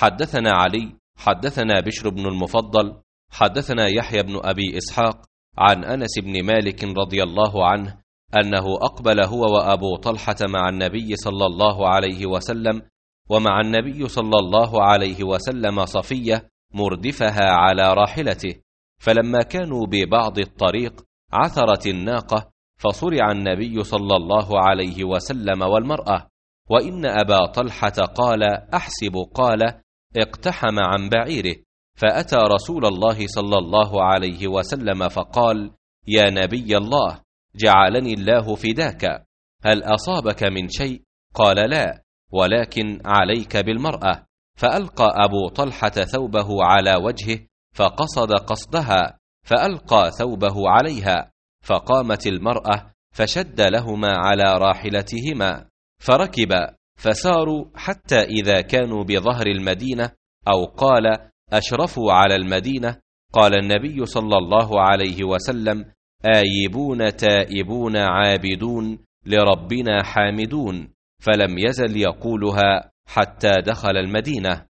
حدثنا علي حدثنا بشر بن المفضل حدثنا يحيى بن أبي إسحاق عن أنس بن مالك رضي الله عنه أنه أقبل هو وأبو طلحة مع النبي صلى الله عليه وسلم، ومع النبي صلى الله عليه وسلم صفية مردفها على راحلته، فلما كانوا ببعض الطريق عثرت الناقة، فصرع النبي صلى الله عليه وسلم والمرأة، وإن أبا طلحة قال أحسب قال اقتحم عن بعيره، فأتى رسول الله صلى الله عليه وسلم فقال: يا نبي الله، جعلني الله فداك، هل أصابك من شيء؟ قال: لا، ولكن عليك بالمرأة. فألقى أبو طلحة ثوبه على وجهه فقصد قصدها، فألقى ثوبه عليها، فقامت المرأة فشد لهما على راحلتهما، فركب فساروا حتى إذا كانوا بظهر المدينة، أو قال أشرفوا على المدينة، قال النبي صلى الله عليه وسلم: آيبون تائبون عابدون لربنا حامدون، فلم يزل يقولها حتى دخل المدينة.